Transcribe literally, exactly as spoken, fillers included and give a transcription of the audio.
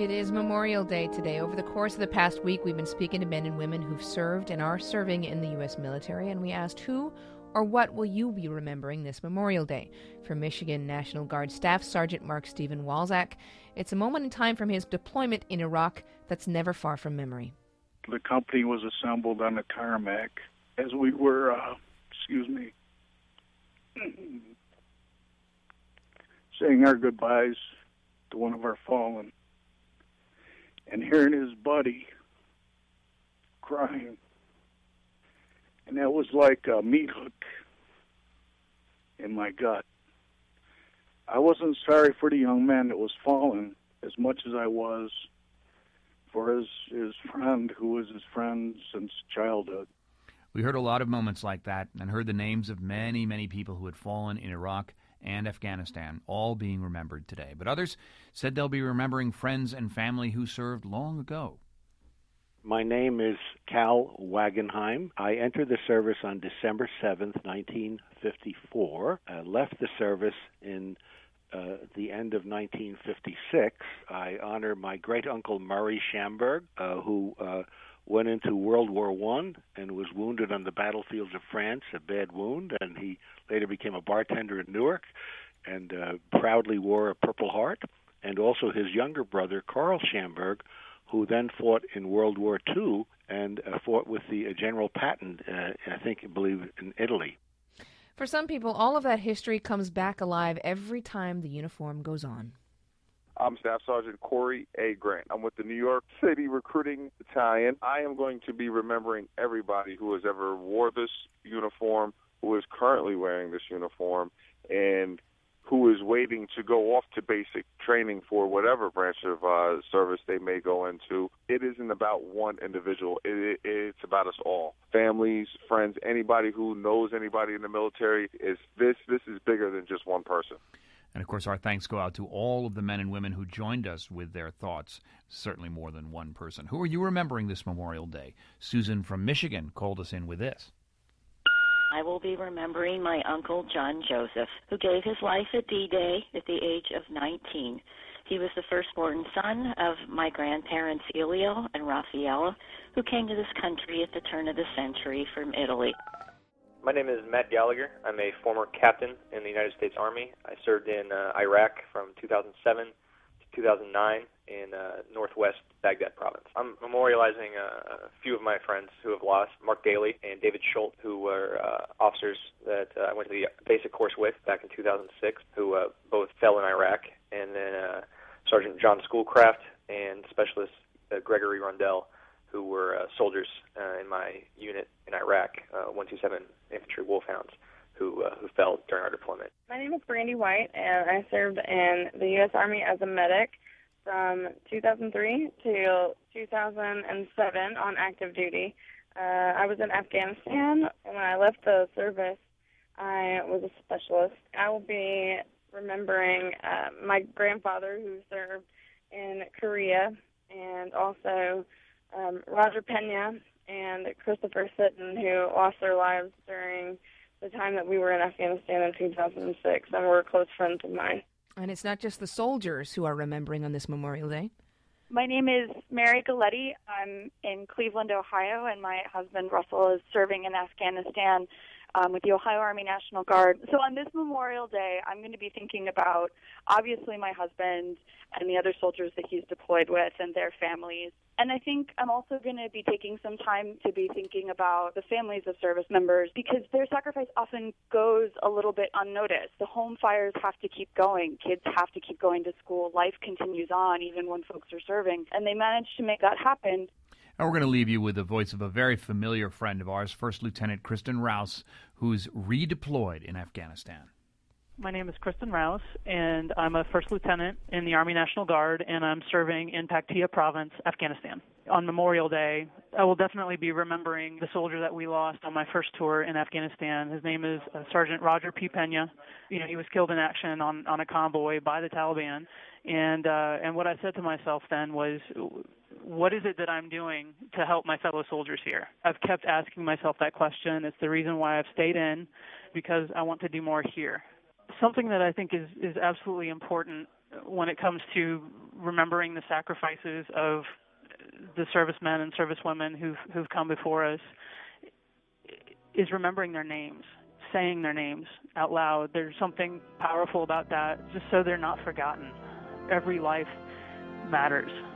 It is Memorial Day today. Over the course of the past week, we've been speaking to men and women who've served and are serving in the U S military, and we asked who or what will you be remembering this Memorial Day? For Michigan National Guard Staff Sergeant Mark Stephen Walczak, it's a moment in time from his deployment in Iraq that's never far from memory. The company was assembled on the tarmac as we were, uh, excuse me, saying our goodbyes to one of our fallen, and hearing his buddy crying. And that was like a meat hook in my gut. I wasn't sorry for the young man that was fallen as much as I was for his, his friend who was his friend since childhood. We heard a lot of moments like that and heard the names of many, many people who had fallen in Iraq and Afghanistan, all being remembered today. But others said they'll be remembering friends and family who served long ago. My name is Cal Wagenheim. I entered the service on December seventh, nineteen fifty-four. I left the service in uh, the end of nineteen fifty-six. I honor my great-uncle Murray Schamberg, uh, who uh, went into World War One and was wounded on the battlefields of France, a bad wound, and he later became a bartender in Newark and uh, proudly wore a Purple Heart. And also his younger brother, Carl Schamberg, who then fought in World War Two and uh, fought with the uh, General Patton, uh, I think, I believe, in Italy. For some people, all of that history comes back alive every time the uniform goes on. I'm Staff Sergeant Corey A. Grant. I'm with the New York City Recruiting Battalion. I am going to be remembering everybody who has ever wore this uniform, who is currently wearing this uniform, and who is waiting to go off to basic training for whatever branch of uh, service they may go into. It isn't about one individual. It, it, it's about us all. Families, friends, anybody who knows anybody in the military. Is this, this is bigger than just one person. And, of course, our thanks go out to all of the men and women who joined us with their thoughts, certainly more than one person. Who are you remembering this Memorial Day? Susan from Michigan called us in with this. I will be remembering my uncle John Joseph, who gave his life at D-Day at the age of nineteen. He was the firstborn son of my grandparents Elio and Raffaella, who came to this country at the turn of the century from Italy. My name is Matt Gallagher. I'm a former captain in the United States Army. I served in uh, Iraq from two thousand seven to two thousand nine in uh, northwest Baghdad province. I'm memorializing uh, a few of my friends who have lost, Mark Daly and David Schultz, who were uh, officers that uh, I went to the basic course with back in two thousand six, who uh, both fell in Iraq, and then uh, Sergeant John Schoolcraft and Specialist uh, Gregory Rundell, who were uh, soldiers uh, in my unit in Iraq, uh, one two seven Infantry Wolfhounds, who uh, who fell during our deployment. My name is Brandy White, and I served in the U S Army as a medic from two thousand three to two thousand seven on active duty. Uh, I was in Afghanistan, and when I left the service, I was a specialist. I will be remembering uh, my grandfather who served in Korea, and also Um, Roger Pena and Christopher Sitton, who lost their lives during the time that we were in Afghanistan in two thousand six, and were close friends of mine. And it's not just the soldiers who are remembering on this Memorial Day. My name is Mary Galletti. I'm in Cleveland, Ohio, and my husband, Russell, is serving in Afghanistan um, with the Ohio Army National Guard. So on this Memorial Day, I'm going to be thinking about, obviously, my husband and the other soldiers that he's deployed with and their families. And I think I'm also going to be taking some time to be thinking about the families of service members, because their sacrifice often goes a little bit unnoticed. The home fires have to keep going. Kids have to keep going to school. Life continues on even when folks are serving. And they managed to make that happen. And we're going to leave you with the voice of a very familiar friend of ours, First Lieutenant Kristen Rouse, who's redeployed in Afghanistan. My name is Kristen Rouse, and I'm a first lieutenant in the Army National Guard, and I'm serving in Paktia Province, Afghanistan. On Memorial Day, I will definitely be remembering the soldier that we lost on my first tour in Afghanistan. His name is uh, Sergeant Roger P. Pena. You know, he was killed in action on, on a convoy by the Taliban, and uh, and what I said to myself then was, what is it that I'm doing to help my fellow soldiers here? I've kept asking myself that question. It's the reason why I've stayed in, because I want to do more here. Something that I think is, is absolutely important when it comes to remembering the sacrifices of the servicemen and servicewomen who've, who've come before us is remembering their names, saying their names out loud. There's something powerful about that, just so they're not forgotten. Every life matters.